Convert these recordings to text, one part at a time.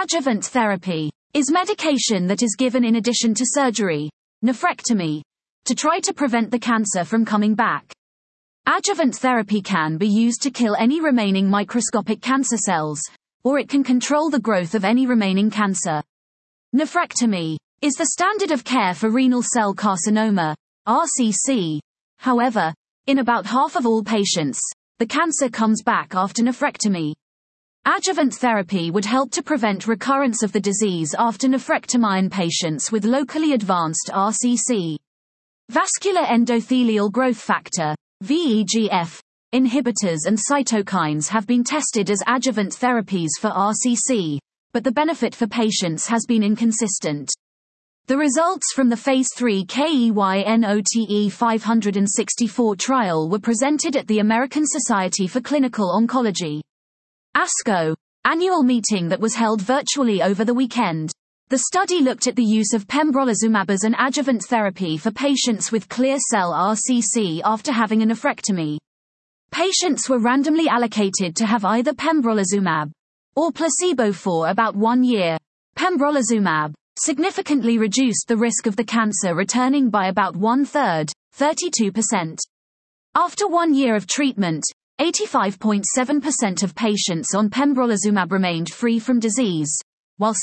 Adjuvant therapy is medication that is given in addition to surgery, nephrectomy, to try to prevent the cancer from coming back. Adjuvant therapy can be used to kill any remaining microscopic cancer cells, or it can control the growth of any remaining cancer. Nephrectomy is the standard of care for renal cell carcinoma, RCC. However, in about half of all patients, the cancer comes back after nephrectomy. Adjuvant therapy would help to prevent recurrence of the disease after nephrectomy in patients with locally advanced RCC. Vascular endothelial growth factor, VEGF, inhibitors and cytokines have been tested as adjuvant therapies for RCC, but the benefit for patients has been inconsistent. The results from the Phase 3 KEYNOTE 564 trial were presented at the American Society for Clinical Oncology ASCO annual meeting that was held virtually over the weekend. The study looked at the use of pembrolizumab as an adjuvant therapy for patients with clear cell RCC after having a nephrectomy. Patients were randomly allocated to have either pembrolizumab or placebo for about 1 year. Pembrolizumab significantly reduced the risk of the cancer returning by about 1/3, 32%. After 1 year of treatment, 85.7% of patients on pembrolizumab remained free from disease, while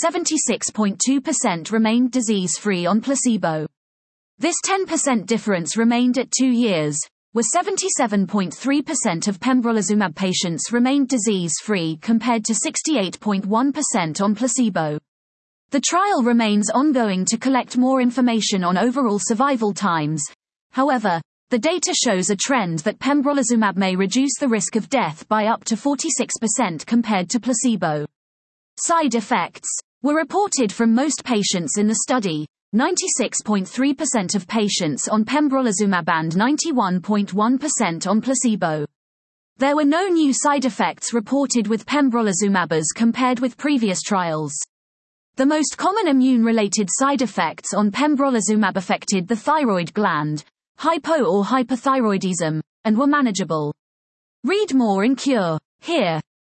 76.2% remained disease-free on placebo. This 10% difference remained at 2 years, where 77.3% of pembrolizumab patients remained disease-free compared to 68.1% on placebo. The trial remains ongoing to collect more information on overall survival times. However, the data shows a trend that pembrolizumab may reduce the risk of death by up to 46% compared to placebo. Side effects were reported from most patients in the study, 96.3% of patients on pembrolizumab and 91.1% on placebo. There were no new side effects reported with pembrolizumab as compared with previous trials. The most common immune-related side effects on pembrolizumab affected the thyroid gland, hypo or hyperthyroidism, and were manageable. Read more in Cure here.